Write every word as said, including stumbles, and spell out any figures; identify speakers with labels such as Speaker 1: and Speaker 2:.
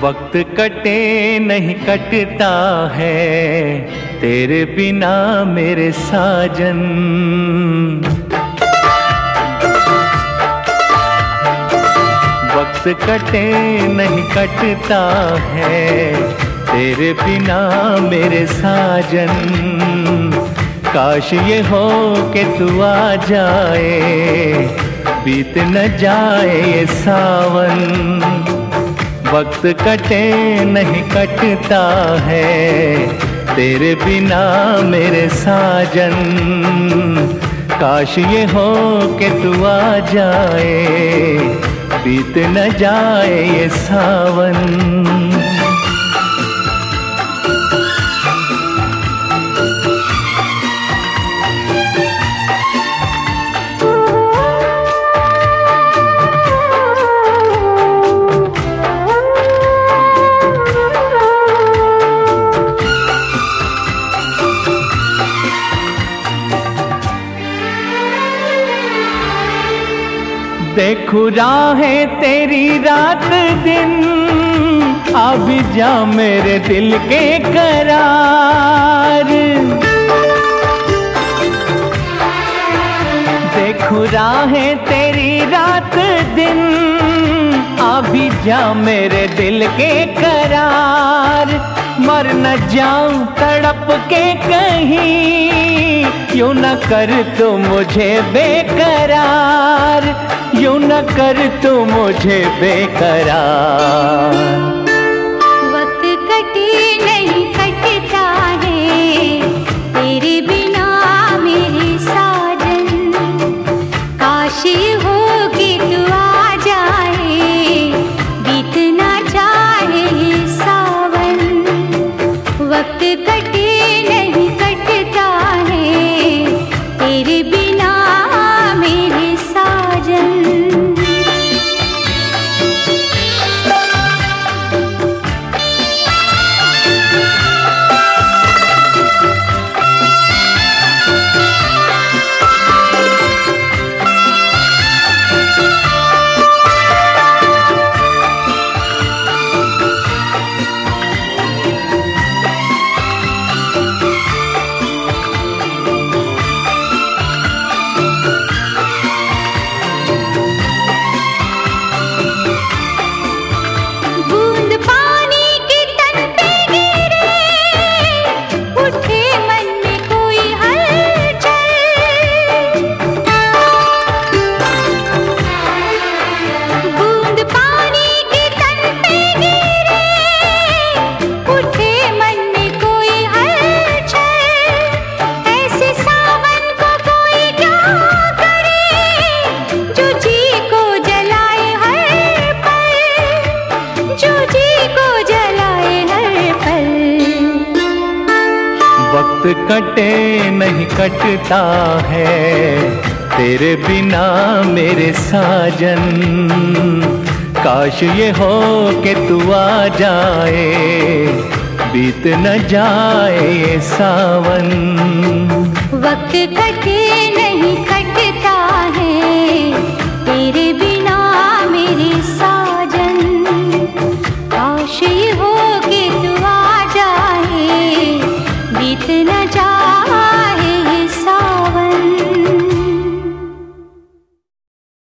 Speaker 1: वक्त कटे नहीं कटता है तेरे बिना मेरे साजन। वक्त कटे नहीं कटता है तेरे बिना मेरे साजन। काश ये हो कि तू आ जाए, बीत न जाए ये सावन। वक्त कटे नहीं कटता है तेरे बिना मेरे साजन। काश ये हो कि तू आ जाए, बीत न जाए ये सावन। देखूं राहें तेरी रात दिन, आ भी जा मेरे दिल के करार। देखूं राहें तेरी रात दिन, आ भी जा मेरे दिल के करार। मर न जाऊं तड़प के कहीं, यूं न कर तू मुझे बेकरार, यूं न कर तू मुझे बेकरार।
Speaker 2: वक्त कटे नहीं कटता है तेरे बिना मेरे साजन। काश हो कि तू आ जाए, बीत ना जाए ये सावन। वक्त कटे नहीं कटता है तेरे बिना मेरे साजन।
Speaker 1: वक्त कटे नहीं कटता है तेरे बिना मेरे साजन। काश ये हो कि तू आ जाए, बीत न जाए ये सावन।
Speaker 2: वक्त कटे नहीं कटता है तेरे बिना मेरे साजन। काश ये हो कि तू आ जाए, बीत न जाए